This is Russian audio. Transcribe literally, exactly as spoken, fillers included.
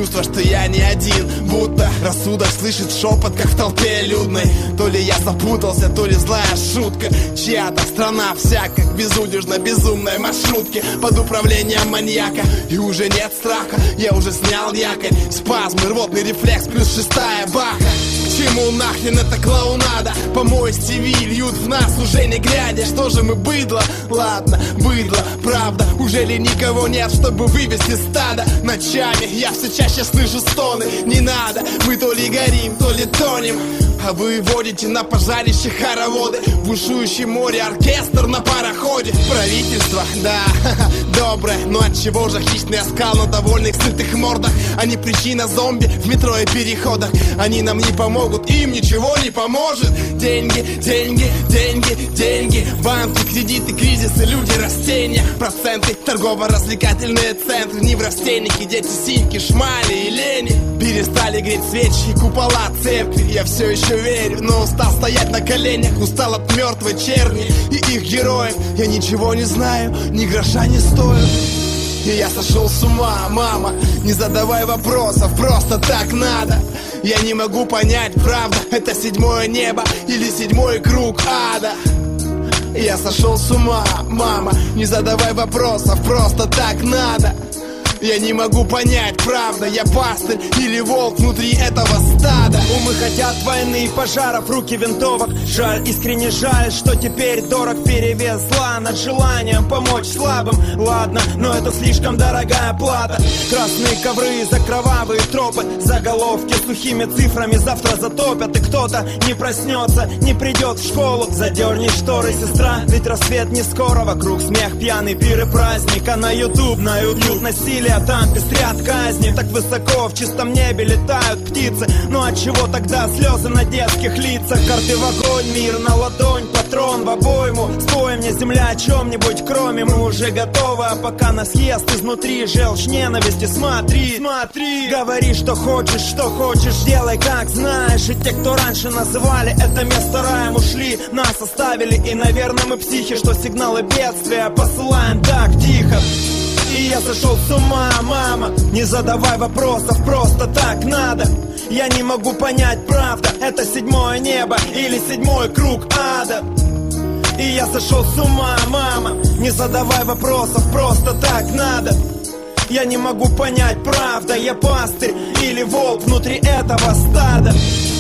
чувство, что я не один. Будто рассудок слышит шепот, как в толпе людной. То ли я запутался, то ли злая шутка. Чья-то страна вся, как безудержно безумной маршрутке под управлением маньяка. И уже нет страха, я уже снял якорь. Спазмы, рвотный рефлекс, плюс шестая баха. К чему нахрен эта клоунада? Помой с ТВ льют в нас уже не глядя. Что же мы, быдло? Ладно, быдло, правда. Уже ли никого нет, чтобы вывести стадо? Ночами я все чаще слышу стоны. Не надо, мы то ли горим, то ли тонем. А вы водите на пожарище хороводы. Бушующее море, оркестр на пароходе. Правительство, да, доброе. Но отчего же хищный оскал на довольных сытых мордах? Они причина зомби в метро и переходах. Они нам не помогут, им ничего не поможет. Деньги, деньги, деньги, деньги. Банки, кредиты, кризисы, люди, растения. Проценты, торгово-развлекательные центры. Неврастенники, дети, синьки, шмали и лени. Перестали греть свечи и купола церкви. Я все еще верю, но устал стоять на коленях. Устал от мертвой черни и их героев. Я ничего не знаю, ни гроша не стою. И я сошел с ума, мама. Не задавай вопросов, просто так надо. Я не могу понять, правда, это седьмое небо или седьмой круг ада. Я сошел с ума, мама. Не задавай вопросов, просто так надо. Я не могу понять, правда, я пастырь или волк внутри этого стада. Умы хотят войны и пожаров, руки винтовок. Жаль, искренне жаль, что теперь дорог перевес зла над желанием помочь слабым. Ладно, но это слишком дорогая плата. Красные ковры за кровавые тропы. Заголовки сухими цифрами завтра затопят. И кто-то не проснется, не придет в школу. Задерни шторы, сестра, ведь рассвет не скоро. Вокруг смех, пьяный пир и праздник. А на ютуб, на ютуб насилие. Там пестрят казни, так высоко в чистом небе летают птицы. Ну от чего тогда слезы на детских лицах? Карты в огонь, мир на ладонь, патрон в обойму. Спой мне, земля, о чем-нибудь кроме. Мы уже готовы, а пока нас ест изнутри желчь ненависти. Смотри, смотри, говори, что хочешь, что хочешь, делай, как знаешь. И те, кто раньше называли это место раем, ушли, нас оставили. И, наверное, мы психи, что сигналы бедствия посылаем так тихо. И я сошел с ума, мама. Не задавай вопросов, просто так надо. Я не могу понять, правда, это седьмое небо или седьмой круг ада. И я сошел с ума, мама. Не задавай вопросов, просто так надо. Я не могу понять, правда, я пастырь или волк внутри этого стада.